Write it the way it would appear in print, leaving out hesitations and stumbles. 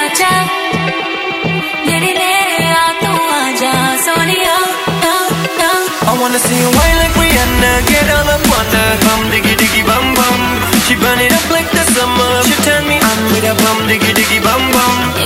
आजा मेरे मेरे आ तू आजा Sonia I wanna see you wine like Rihanna, get all up on her bum diggy diggy bum bum. She burn it up like the summer. She turn me on with a bum diggy diggy bum bum.